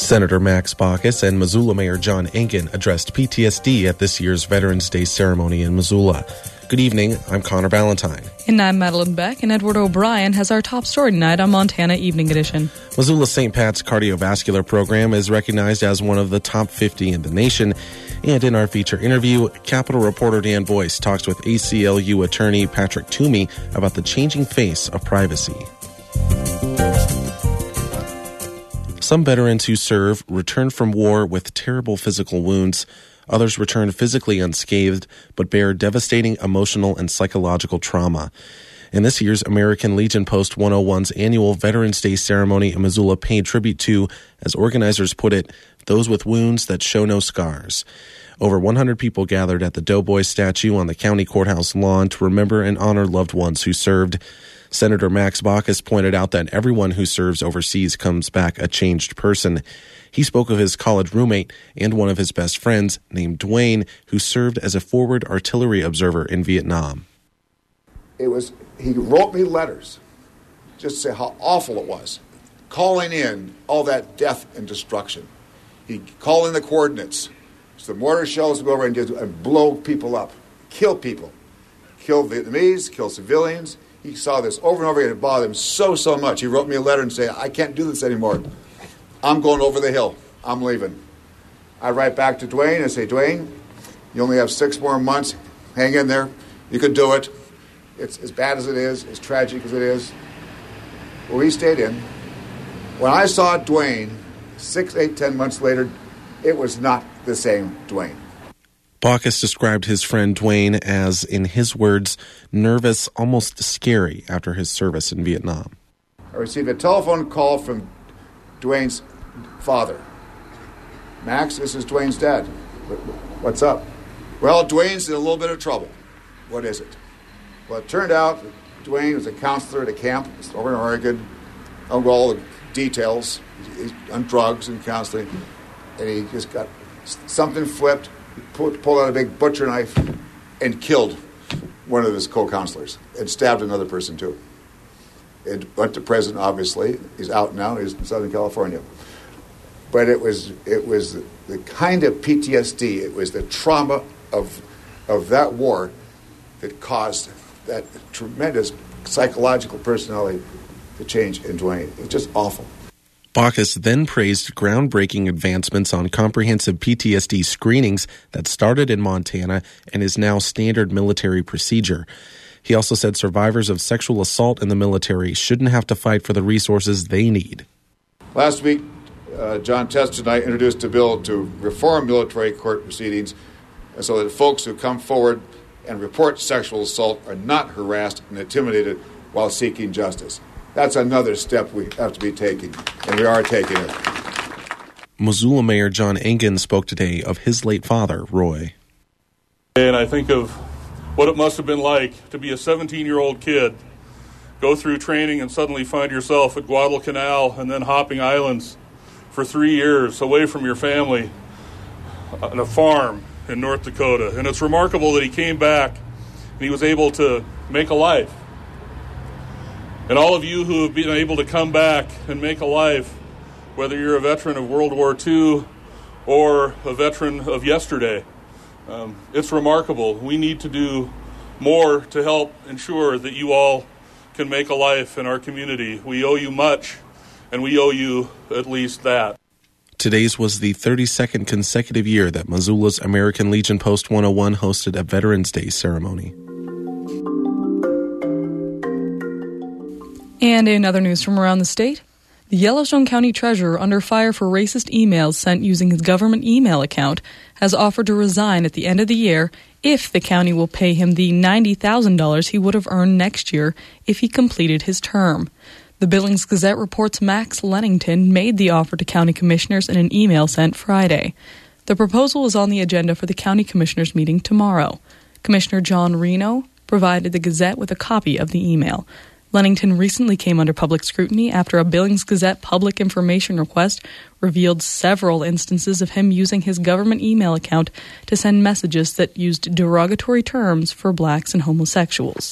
Senator Max Baucus and Missoula Mayor John Engen addressed PTSD at this year's Veterans Day ceremony in Missoula. Good evening, I'm Connor Ballantyne. And I'm Madeline Beck, and Edward O'Brien has our top story tonight on Montana Evening Edition. Missoula St. Pat's cardiovascular program is recognized as one of the top 50 in the nation. And in our feature interview, Capitol reporter Dan Boyce talks with ACLU attorney Patrick Toomey about the changing face of privacy. Some veterans who serve return from war with terrible physical wounds. Others return physically unscathed, but bear devastating emotional and psychological trauma. And this year's American Legion Post 101's annual Veterans Day ceremony in Missoula paid tribute to, as organizers put it, those with wounds that show no scars. Over 100 people gathered at the Doughboy statue on the county courthouse lawn to remember and honor loved ones who served. Senator Max Baucus pointed out that everyone who serves overseas comes back a changed person. He spoke of his college roommate and one of his best friends named Dwayne, who served as a forward artillery observer in Vietnam. He wrote me letters just to say how awful it was, calling in all that death and destruction. He'd call in the coordinates. So the mortar shells would go over and blow people up, kill people, kill Vietnamese, kill civilians. He saw this over and over again. It bothered him so much. He wrote me a letter and said, I can't do this anymore. I'm going over the hill. I'm leaving. I write back to Dwayne and say, Dwayne, you only have 6 more months. Hang in there. You can do it. It's as bad as it is, as tragic as it is. Well, he stayed in. When I saw Dwayne 6, 8, 10 months later, it was not the same Dwayne. Baucus described his friend Dwayne as, in his words, nervous, almost scary after his service in Vietnam. I received a telephone call from Dwayne's father. Max, this is Dwayne's dad. What's up? Well, Dwayne's in a little bit of trouble. What is it? Well, it turned out that Dwayne was a counselor at a camp over in Oregon. I don't know all the details. He's on drugs and counseling. And he just got something flipped. He pulled out a big butcher knife and killed one of his co-counselors and stabbed another person too. It went to prison, obviously. He's out now. He's in Southern California. But it was the kind of PTSD, it was the trauma of that war that caused that tremendous psychological personality to change in Dwayne. It's just awful. Baucus then praised groundbreaking advancements on comprehensive PTSD screenings that started in Montana and is now standard military procedure. He also said survivors of sexual assault in the military shouldn't have to fight for the resources they need. Last week, John Test and I introduced a bill to reform military court proceedings so that folks who come forward and report sexual assault are not harassed and intimidated while seeking justice. That's another step we have to be taking, and we are taking it. Missoula Mayor John Engen spoke today of his late father, Roy. And I think of what it must have been like to be a 17-year-old kid, go through training and suddenly find yourself at Guadalcanal and then hopping islands for 3 years away from your family on a farm in North Dakota. And it's remarkable that he came back and he was able to make a life. And all of you who have been able to come back and make a life, whether you're a veteran of World War II or a veteran of yesterday, it's remarkable. We need to do more to help ensure that you all can make a life in our community. We owe you much, and we owe you at least that. Today's was the 32nd consecutive year that Missoula's American Legion Post 101 hosted a Veterans Day ceremony. And in other news from around the state, the Yellowstone County Treasurer, under fire for racist emails sent using his government email account, has offered to resign at the end of the year if the county will pay him the $90,000 he would have earned next year if he completed his term. The Billings Gazette reports Max Lennington made the offer to county commissioners in an email sent Friday. The proposal is on the agenda for the county commissioners meeting tomorrow. Commissioner John Reno provided the Gazette with a copy of the email. Lennington recently came under public scrutiny after a Billings Gazette public information request revealed several instances of him using his government email account to send messages that used derogatory terms for blacks and homosexuals.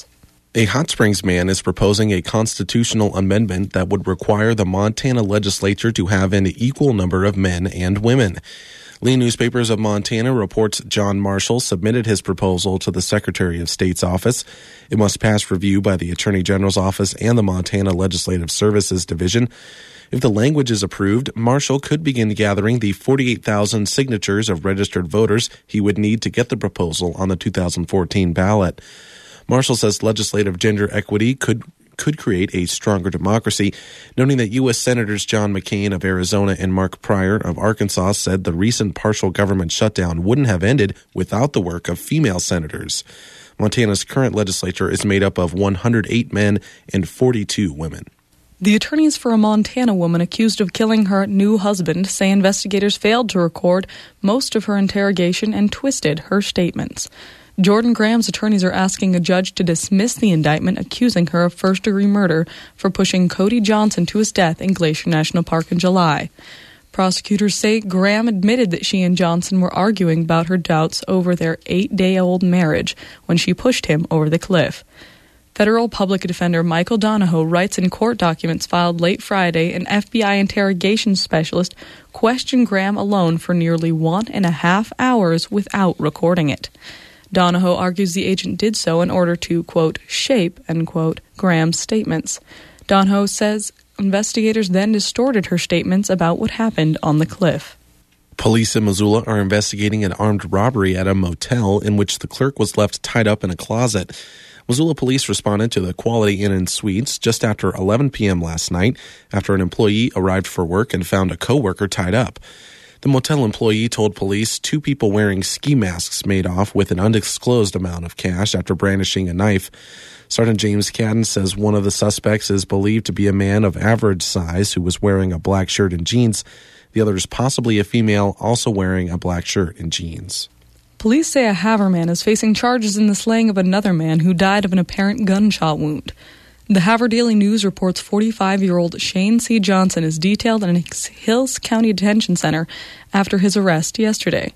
A Hot Springs man is proposing a constitutional amendment that would require the Montana legislature to have an equal number of men and women. Lee Newspapers of Montana reports John Marshall submitted his proposal to the Secretary of State's office. It must pass review by the Attorney General's office and the Montana Legislative Services Division. If the language is approved, Marshall could begin gathering the 48,000 signatures of registered voters he would need to get the proposal on the 2014 ballot. Marshall says legislative gender equity could create a stronger democracy, noting that U.S. Senators John McCain of Arizona and Mark Pryor of Arkansas said the recent partial government shutdown wouldn't have ended without the work of female senators. Montana's current legislature is made up of 108 men and 42 women. The attorneys for a Montana woman accused of killing her new husband say investigators failed to record most of her interrogation and twisted her statements. Jordan Graham's attorneys are asking a judge to dismiss the indictment accusing her of first-degree murder for pushing Cody Johnson to his death in Glacier National Park in July. Prosecutors say Graham admitted that she and Johnson were arguing about her doubts over their 8-day-old marriage when she pushed him over the cliff. Federal Public Defender Michael Donahoe writes in court documents filed late Friday an FBI interrogation specialist questioned Graham alone for nearly 1.5 hours without recording it. Donahoe argues the agent did so in order to, quote, shape, end quote, Graham's statements. Donahoe says investigators then distorted her statements about what happened on the cliff. Police in Missoula are investigating an armed robbery at a motel in which the clerk was left tied up in a closet. Missoula police responded to the Quality Inn and Suites just after 11 p.m. last night after an employee arrived for work and found a coworker tied up. The motel employee told police 2 people wearing ski masks made off with an undisclosed amount of cash after brandishing a knife. Sergeant James Cadden says one of the suspects is believed to be a man of average size who was wearing a black shirt and jeans. The other is possibly a female also wearing a black shirt and jeans. Police say a Havre man is facing charges in the slaying of another man who died of an apparent gunshot wound. The Havre Daily News reports 45-year-old Shane C. Johnson is detailed in a Hills County Detention Center after his arrest yesterday.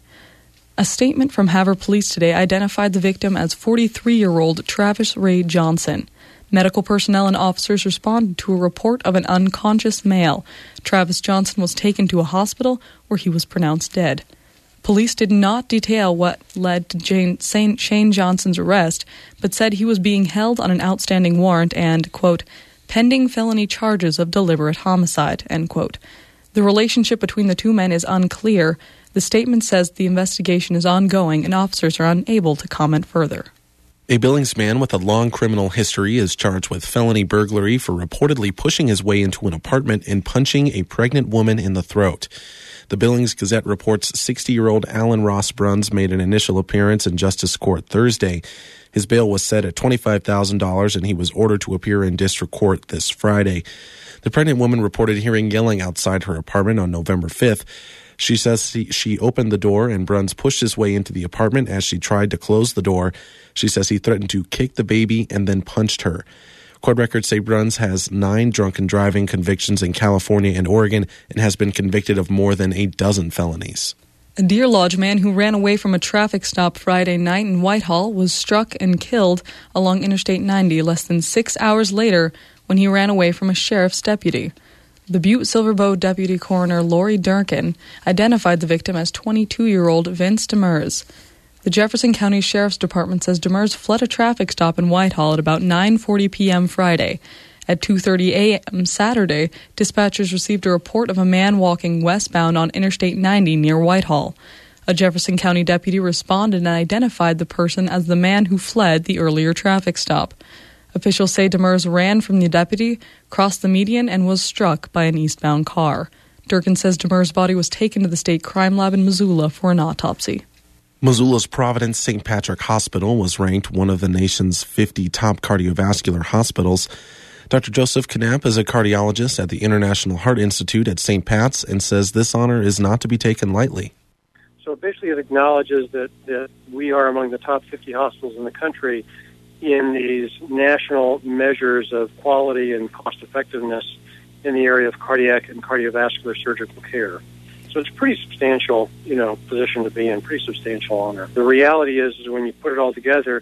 A statement from Havre Police today identified the victim as 43-year-old Travis Ray Johnson. Medical personnel and officers responded to a report of an unconscious male. Travis Johnson was taken to a hospital where he was pronounced dead. Police did not detail what led to Shane Johnson's arrest, but said he was being held on an outstanding warrant and, quote, pending felony charges of deliberate homicide, end quote. The relationship between the 2 men is unclear. The statement says the investigation is ongoing and officers are unable to comment further. A Billings man with a long criminal history is charged with felony burglary for reportedly pushing his way into an apartment and punching a pregnant woman in the throat. The Billings Gazette reports 60-year-old Alan Ross Bruns made an initial appearance in Justice Court Thursday. His bail was set at $25,000 and he was ordered to appear in district court this Friday. The pregnant woman reported hearing yelling outside her apartment on November 5th. She says she opened the door and Bruns pushed his way into the apartment as she tried to close the door. She says he threatened to kick the baby and then punched her. Court records say Bruns has 9 drunken driving convictions in California and Oregon and has been convicted of more than a dozen felonies. A Deer Lodge man who ran away from a traffic stop Friday night in Whitehall was struck and killed along Interstate 90 less than 6 hours later when he ran away from a sheriff's deputy. The Butte Silverbow Deputy Coroner Lori Durkin identified the victim as 22-year-old Vince Demers. The Jefferson County Sheriff's Department says Demers fled a traffic stop in Whitehall at about 9:40 p.m. Friday. At 2:30 a.m. Saturday, dispatchers received a report of a man walking westbound on Interstate 90 near Whitehall. A Jefferson County deputy responded and identified the person as the man who fled the earlier traffic stop. Officials say Demers ran from the deputy, crossed the median, and was struck by an eastbound car. Durkin says Demers' body was taken to the state crime lab in Missoula for an autopsy. Missoula's Providence St. Patrick Hospital was ranked one of the nation's 50 top cardiovascular hospitals. Dr. Joseph Knapp is a cardiologist at the International Heart Institute at St. Pat's and says this honor is not to be taken lightly. So basically it acknowledges that we are among the top 50 hospitals in the country in these national measures of quality and cost effectiveness in the area of cardiac and cardiovascular surgical care. So it's a pretty substantial, position to be in, pretty substantial honor. The reality is when you put it all together,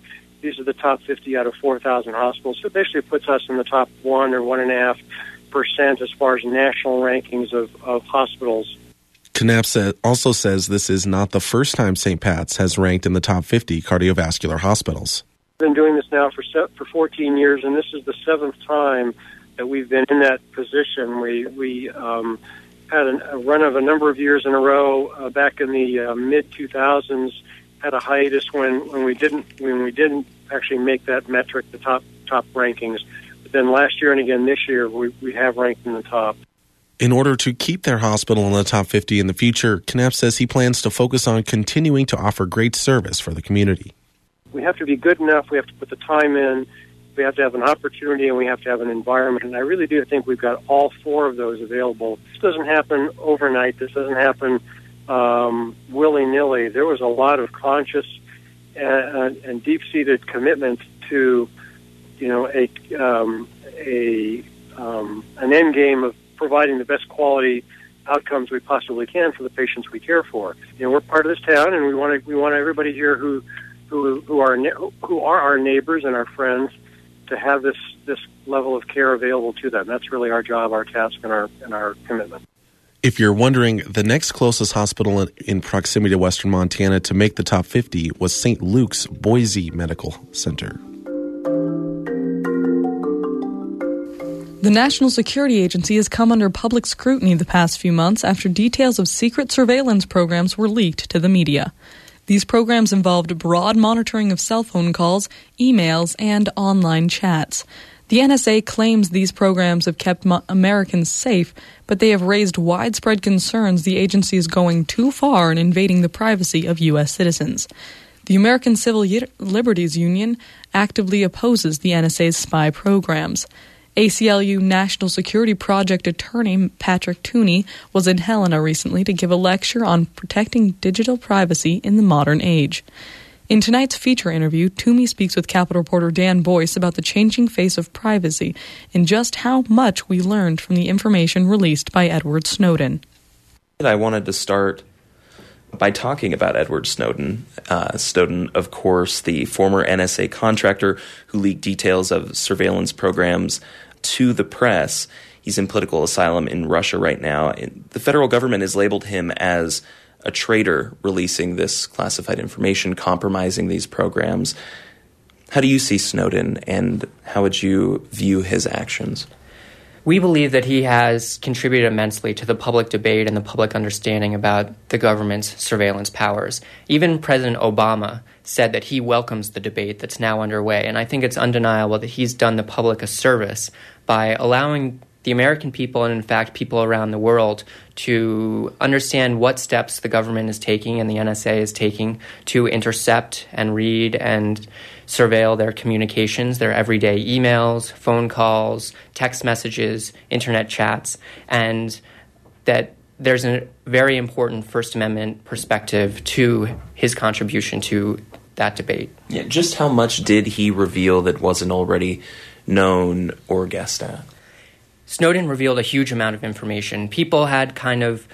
These are the top 50 out of 4,000 hospitals. So it basically puts us in the top 1 or 1.5% as far as national rankings of hospitals. Knapp also says this is not the first time St. Pat's has ranked in the top 50 cardiovascular hospitals. We've been doing this now for 14 years, and this is the 7th time that we've been in that position. We had a run of a number of years in a row back in the mid-2000s. Had a hiatus when we didn't actually make that metric the top rankings. But then last year and again this year we have ranked in the top. In order to keep their hospital in the top 50 in the future, Knapp says he plans to focus on continuing to offer great service for the community. We have to be good enough. We have to put the time in. We have to have an opportunity, and we have to have an environment. And I really do think we've got all 4 of those available. This doesn't happen overnight. This doesn't happen willy-nilly. There was a lot of conscious and deep-seated commitment to, an end game of providing the best quality outcomes we possibly can for the patients we care for. We're part of this town, and we want everybody here who are our neighbors and our friends to have this level of care available to them. That's really our job, our task, and our commitment. If you're wondering, the next closest hospital in proximity to Western Montana to make the top 50 was St. Luke's Boise Medical Center. The National Security Agency has come under public scrutiny the past few months after details of secret surveillance programs were leaked to the media. These programs involved broad monitoring of cell phone calls, emails, and online chats. The NSA claims these programs have kept Americans safe, but they have raised widespread concerns the agency is going too far in invading the privacy of U.S. citizens. The American Civil Liberties Union actively opposes the NSA's spy programs. ACLU National Security Project attorney Patrick Tooney was in Helena recently to give a lecture on protecting digital privacy in the modern age. In tonight's feature interview, Toomey speaks with Capitol reporter Dan Boyce about the changing face of privacy and just how much we learned from the information released by Edward Snowden. I wanted to start by talking about Edward Snowden. Snowden, of course, the former NSA contractor who leaked details of surveillance programs to the press. He's in political asylum in Russia right now. The federal government has labeled him as a traitor, releasing this classified information, compromising these programs. How do you see Snowden, and how would you view his actions? We believe that he has contributed immensely to the public debate and the public understanding about the government's surveillance powers. Even President Obama said that he welcomes the debate that's now underway, and I think it's undeniable that he's done the public a service by allowing the American people, and in fact people around the world, to understand what steps the government is taking and the NSA is taking to intercept and read and surveil their communications, their everyday emails, phone calls, text messages, internet chats, and that there's a very important First Amendment perspective to his contribution to that debate. Yeah, just how much did he reveal that wasn't already known or guessed at? Snowden revealed a huge amount of information. People had kind of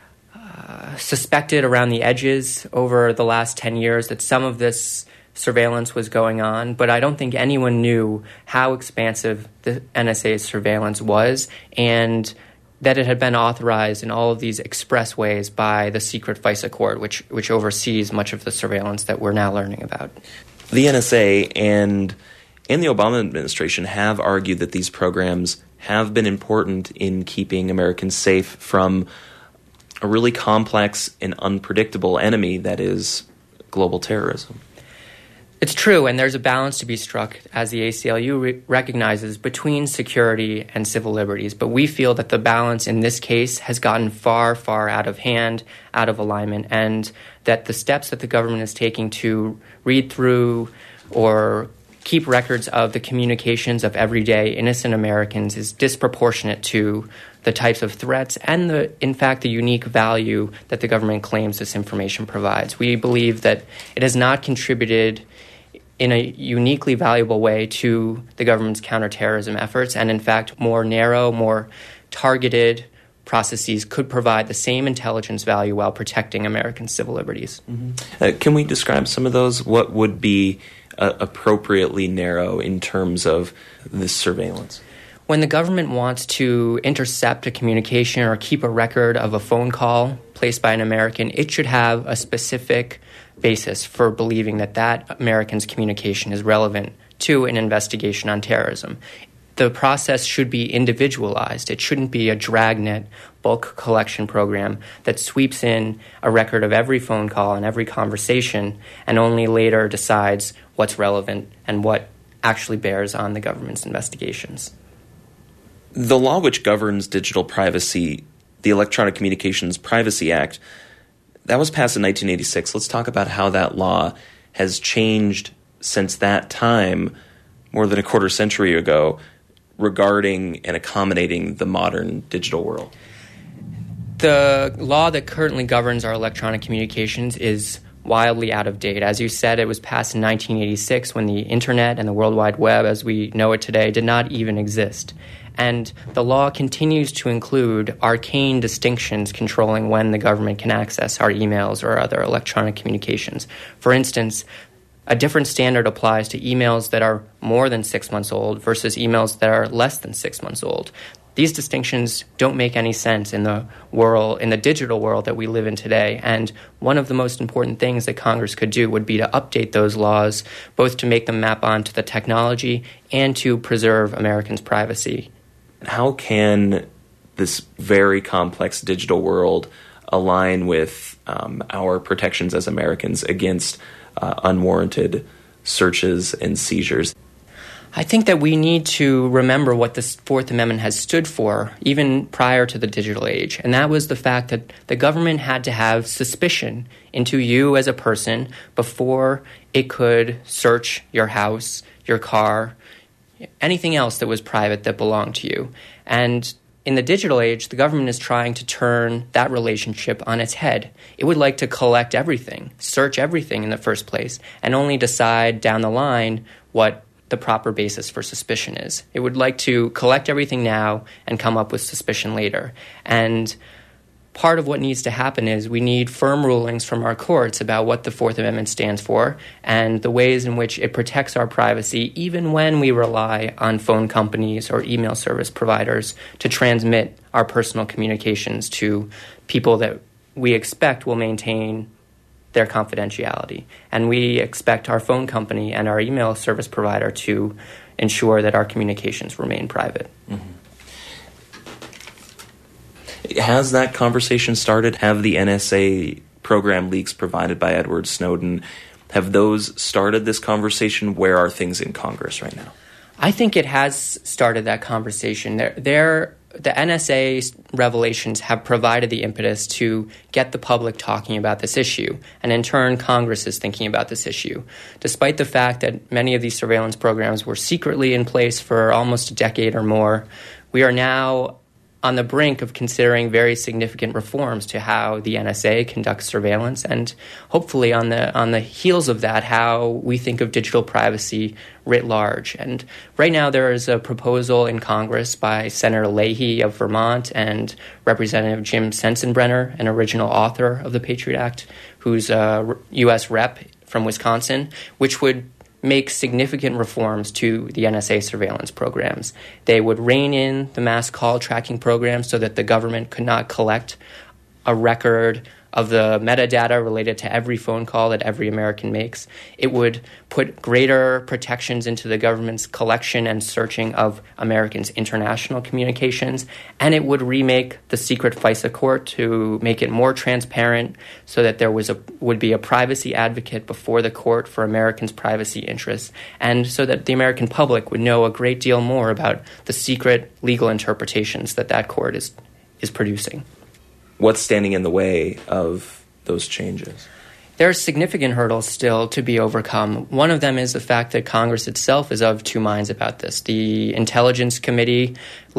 suspected around the edges over the last 10 years that some of this surveillance was going on, but I don't think anyone knew how expansive the NSA's surveillance was and that it had been authorized in all of these express ways by the secret FISA court, which oversees much of the surveillance that we're now learning about. The NSA and the Obama administration have argued that these programs have been important in keeping Americans safe from a really complex and unpredictable enemy that is global terrorism. It's true, and there's a balance to be struck, as the ACLU recognizes, between security and civil liberties. But we feel that the balance in this case has gotten far, far out of hand, out of alignment, and that the steps that the government is taking to read through or keep records of the communications of everyday innocent Americans is disproportionate to the types of threats and, in fact, the unique value that the government claims this information provides. We believe that it has not contributed in a uniquely valuable way to the government's counterterrorism efforts, and in fact, more narrow, more targeted processes could provide the same intelligence value while protecting American civil liberties. Mm-hmm. Can we describe some of those? What would be appropriately narrow in terms of this surveillance? When the government wants to intercept a communication or keep a record of a phone call placed by an American, it should have a specific basis for believing that that American's communication is relevant to an investigation on terrorism. The process should be individualized. It shouldn't be a dragnet bulk collection program that sweeps in a record of every phone call and every conversation and only later decides what's relevant and what actually bears on the government's investigations. The law which governs digital privacy, the Electronic Communications Privacy Act, that was passed in 1986. Let's talk about how that law has changed since that time, more than a quarter century ago, regarding and accommodating the modern digital world. The law that currently governs our electronic communications is wildly out of date. As you said, it was passed in 1986 when the Internet and the World Wide Web, as we know it today, did not even exist. And the law continues to include arcane distinctions controlling when the government can access our emails or other electronic communications. For instance, a different standard applies to emails that are more than 6 months old versus emails that are less than 6 months old. These distinctions don't make any sense in the digital world that we live in today. And one of the most important things that Congress could do would be to update those laws, both to make them map onto the technology and to preserve Americans' privacy. How can this very complex digital world align with our protections as Americans against unwarranted searches and seizures? I think that we need to remember what the Fourth Amendment has stood for, even prior to the digital age. And that was the fact that the government had to have suspicion into you as a person before it could search your house, your car, anything else that was private that belonged to you. And in the digital age, the government is trying to turn that relationship on its head. It would like to collect everything, search everything in the first place, and only decide down the line what the proper basis for suspicion is. It would like to collect everything now and come up with suspicion later. And part of what needs to happen is we need firm rulings from our courts about what the Fourth Amendment stands for and the ways in which it protects our privacy, even when we rely on phone companies or email service providers to transmit our personal communications to people that we expect will maintain their confidentiality. And we expect our phone company and our email service provider to ensure that our communications remain private. Mm-hmm. Has that conversation started? Have the NSA program leaks provided by Edward Snowden, have those started this conversation? Where are things in Congress right now? I think it has started that conversation. The NSA revelations have provided the impetus to get the public talking about this issue, and in turn, Congress is thinking about this issue. Despite the fact that many of these surveillance programs were secretly in place for almost a decade or more, we are now on the brink of considering very significant reforms to how the NSA conducts surveillance, and hopefully on the heels of that, how we think of digital privacy writ large. And right now there is a proposal in Congress by Senator Leahy of Vermont and Representative Jim Sensenbrenner, an original author of the Patriot Act, who's a U.S. rep from Wisconsin, which would make significant reforms to the NSA surveillance programs. They would rein in the mass call tracking program so that the government could not collect a record of the metadata related to every phone call that every American makes. It would put greater protections into the government's collection and searching of Americans' international communications, and it would remake the secret FISA court to make it more transparent so that there would be a privacy advocate before the court for Americans' privacy interests, and so that the American public would know a great deal more about the secret legal interpretations that court is producing. What's standing in the way of those changes? There are significant hurdles still to be overcome. One of them is the fact that Congress itself is of two minds about this. The Intelligence Committee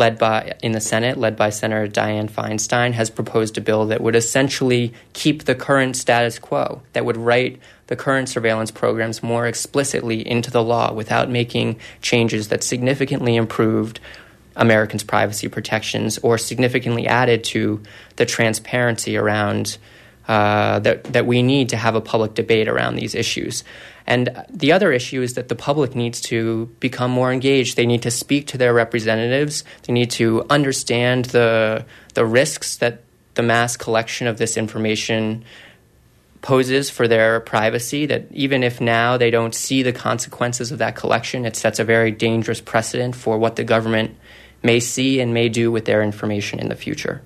in the Senate, led by Senator Dianne Feinstein, has proposed a bill that would essentially keep the current status quo, that would write the current surveillance programs more explicitly into the law without making changes that significantly improved Americans' privacy protections or significantly added to the transparency around that we need to have a public debate around these issues. And the other issue is that the public needs to become more engaged. They need to speak to their representatives. They need to understand the risks that the mass collection of this information poses for their privacy, that even if now they don't see the consequences of that collection, it sets a very dangerous precedent for what the government may see and may do with their information in the future.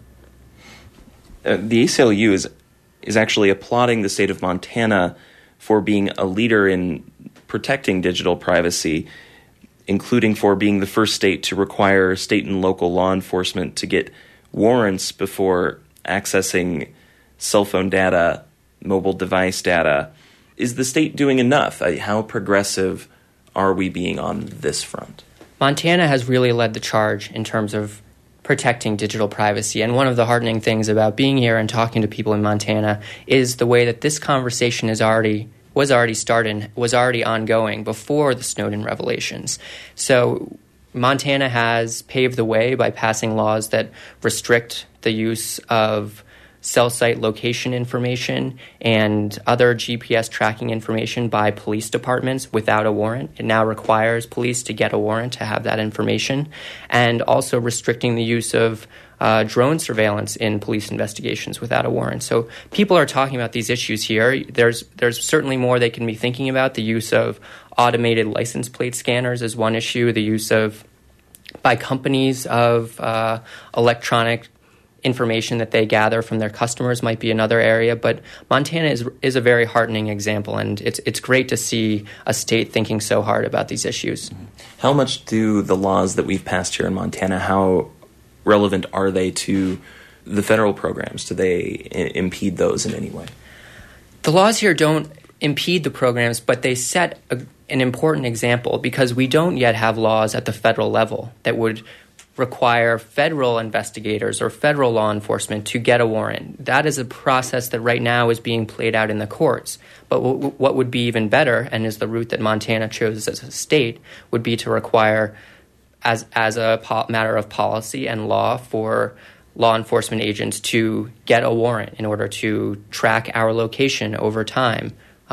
The ACLU is actually applauding the state of Montana for being a leader in protecting digital privacy, including for being the first state to require state and local law enforcement to get warrants before accessing cell phone data, mobile device data. Is the state doing enough? How progressive are we being on this front? Montana has really led the charge in terms of protecting digital privacy. And one of the heartening things about being here and talking to people in Montana is the way that this conversation was already ongoing before the Snowden revelations. So Montana has paved the way by passing laws that restrict the use of cell site location information and other GPS tracking information by police departments without a warrant. It now requires police to get a warrant to have that information, and also restricting the use of drone surveillance in police investigations without a warrant. So people are talking about these issues here. There's certainly more they can be thinking about. The use of automated license plate scanners is one issue. The use by companies of electronic information that they gather from their customers might be another area. But Montana is a very heartening example, and it's great to see a state thinking so hard about these issues. How much do the laws that we've passed here in Montana, how relevant are they to the federal programs? Do they impede those in any way? The laws here don't impede the programs, but they set an important example, because we don't yet have laws at the federal level that would require federal investigators or federal law enforcement to get a warrant. That is a process that right now is being played out in the courts. But what would be even better, and is the route that Montana chose as a state, would be to require, as a matter of policy and law, for law enforcement agents to get a warrant in order to track our location over time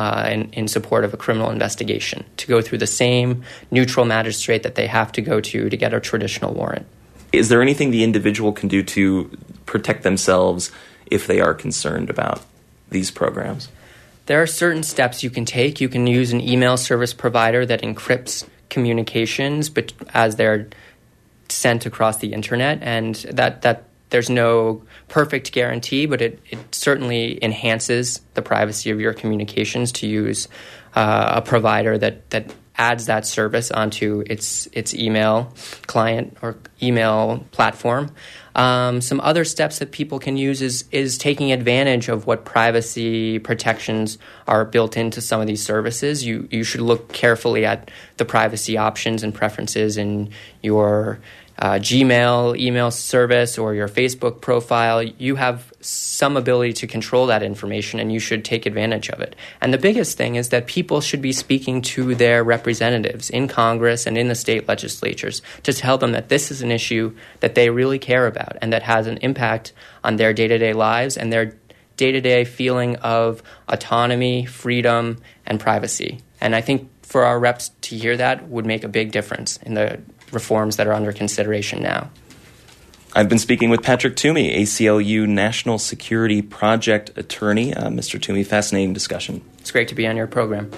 in support of a criminal investigation, to go through the same neutral magistrate that they have to go to get a traditional warrant. Is there anything the individual can do to protect themselves if they are concerned about these programs? There are certain steps you can take. You can use an email service provider that encrypts communications as they're sent across the internet, and that there's no perfect guarantee, but it certainly enhances the privacy of your communications to use a provider that adds that service onto its email client or email platform. Some other steps that people can use is taking advantage of what privacy protections are built into some of these services. You should look carefully at the privacy options and preferences in your Gmail email service or your Facebook profile. You have some ability to control that information, and you should take advantage of it. And the biggest thing is that people should be speaking to their representatives in Congress and in the state legislatures to tell them that this is an issue that they really care about and that has an impact on their day-to-day lives and their day-to-day feeling of autonomy, freedom, and privacy. And I think for our reps to hear that would make a big difference in the reforms that are under consideration now. I've been speaking with Patrick Toomey, ACLU National Security Project Attorney. Mr. Toomey, fascinating discussion. It's great to be on your program.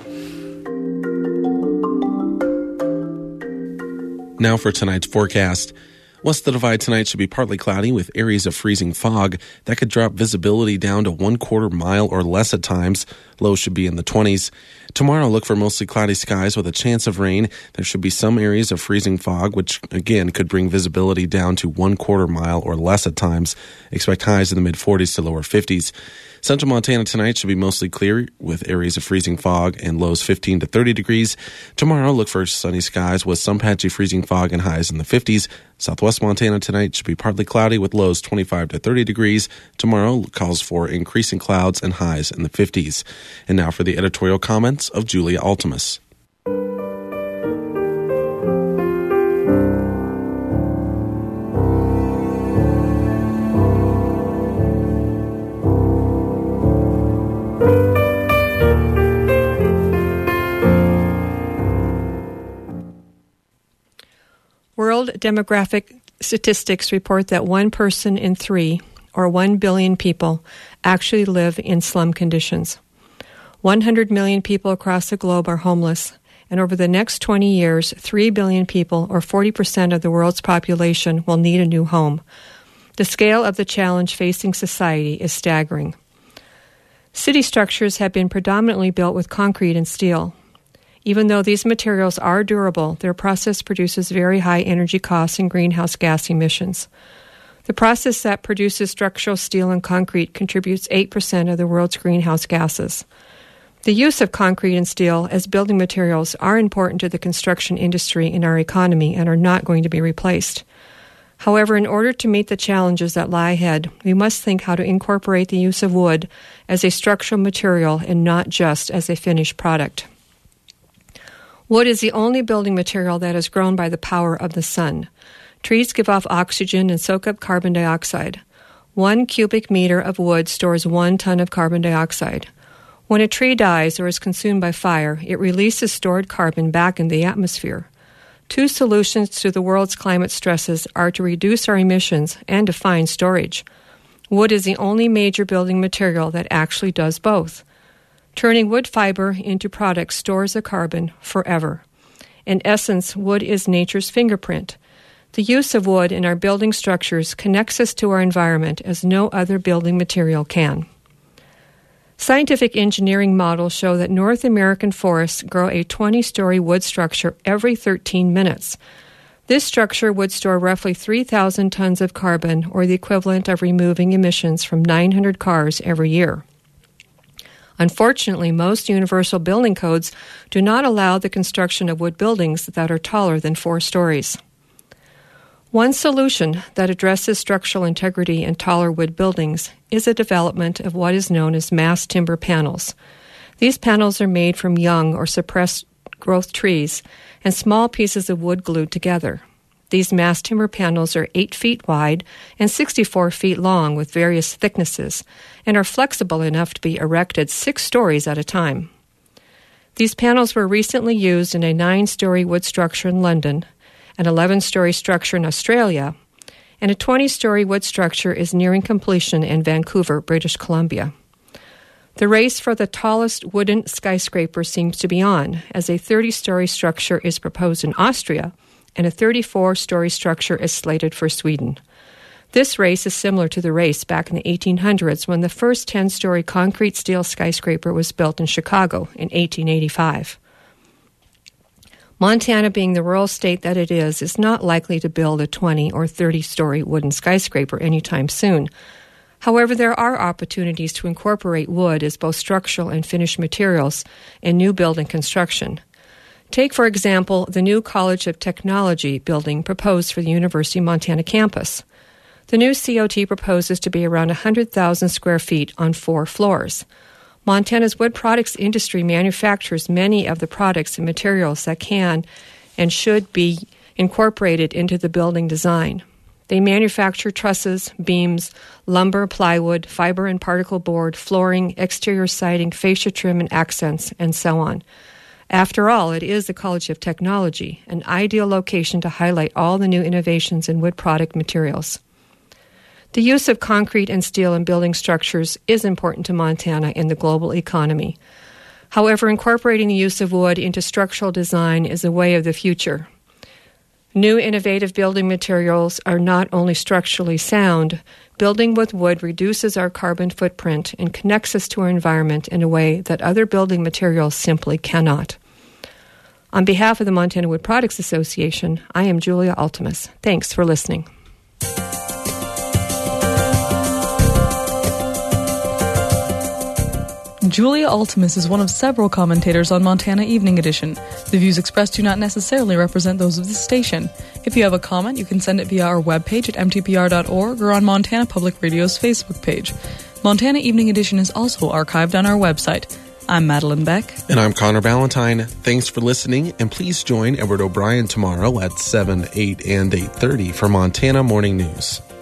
Now for tonight's forecast. West of the Divide tonight should be partly cloudy with areas of freezing fog that could drop visibility down to 1/4 mile or less at times. Lows should be in the 20s. Tomorrow, look for mostly cloudy skies with a chance of rain. There should be some areas of freezing fog, which again could bring visibility down to 1/4 mile or less at times. Expect highs in the mid-40s to lower 50s. Central Montana tonight should be mostly clear with areas of freezing fog and lows 15 to 30 degrees. Tomorrow, look for sunny skies with some patchy freezing fog and highs in the 50s. Southwest Montana tonight should be partly cloudy with lows 25 to 30 degrees. Tomorrow calls for increasing clouds and highs in the 50s. And now for the editorial comments of Julia Altimus. demographic statistics report that 1 person in 3, or 1 billion people, actually live in slum conditions. 100 million people across the globe are homeless, and over the next 20 years, 3 billion people, or 40% of the world's population, will need a new home. The scale of the challenge facing society is staggering. City structures have been predominantly built with concrete and steel. Even though these materials are durable, their process produces very high energy costs and greenhouse gas emissions. The process that produces structural steel and concrete contributes 8% of the world's greenhouse gases. The use of concrete and steel as building materials are important to the construction industry in our economy and are not going to be replaced. However, in order to meet the challenges that lie ahead, we must think how to incorporate the use of wood as a structural material and not just as a finished product. Wood is the only building material that is grown by the power of the sun. Trees give off oxygen and soak up carbon dioxide. 1 cubic meter of wood stores 1 ton of carbon dioxide. When a tree dies or is consumed by fire, it releases stored carbon back in the atmosphere. 2 solutions to the world's climate stresses are to reduce our emissions and to find storage. Wood is the only major building material that actually does both. Turning wood fiber into products stores the carbon forever. In essence, wood is nature's fingerprint. The use of wood in our building structures connects us to our environment as no other building material can. Scientific engineering models show that North American forests grow a 20-story wood structure every 13 minutes. This structure would store roughly 3,000 tons of carbon, or the equivalent of removing emissions from 900 cars every year. Unfortunately, most universal building codes do not allow the construction of wood buildings that are taller than 4 stories. One solution that addresses structural integrity in taller wood buildings is the development of what is known as mass timber panels. These panels are made from young or suppressed growth trees and small pieces of wood glued together. These mass timber panels are 8 feet wide and 64 feet long with various thicknesses and are flexible enough to be erected 6 stories at a time. These panels were recently used in a 9-story wood structure in London, an 11-story structure in Australia, and a 20-story wood structure is nearing completion in Vancouver, British Columbia. The race for the tallest wooden skyscraper seems to be on, as a 30-story structure is proposed in Austria and a 34-story structure is slated for Sweden. This race is similar to the race back in the 1800s when the first 10-story concrete steel skyscraper was built in Chicago in 1885. Montana, being the rural state that it is not likely to build a 20- or 30-story wooden skyscraper anytime soon. However, there are opportunities to incorporate wood as both structural and finished materials in new building construction. Take, for example, the new College of Technology building proposed for the University of Montana campus. The new COT proposes to be around 100,000 square feet on 4 floors. Montana's wood products industry manufactures many of the products and materials that can and should be incorporated into the building design. They manufacture trusses, beams, lumber, plywood, fiber and particle board, flooring, exterior siding, fascia trim and accents, and so on. After all, it is the College of Technology, an ideal location to highlight all the new innovations in wood product materials. The use of concrete and steel in building structures is important to Montana in the global economy. However, incorporating the use of wood into structural design is a way of the future. New innovative building materials are not only structurally sound, building with wood reduces our carbon footprint and connects us to our environment in a way that other building materials simply cannot. On behalf of the Montana Wood Products Association, I am Julia Altimus. Thanks for listening. Julia Altimus is one of several commentators on Montana Evening Edition. The views expressed do not necessarily represent those of this station. If you have a comment, you can send it via our webpage at mtpr.org or on Montana Public Radio's Facebook page. Montana Evening Edition is also archived on our website. I'm Madeline Beck. And I'm Connor Ballantyne. Thanks for listening, and please join Edward O'Brien tomorrow at 7, 8, and 8:30 for Montana Morning News.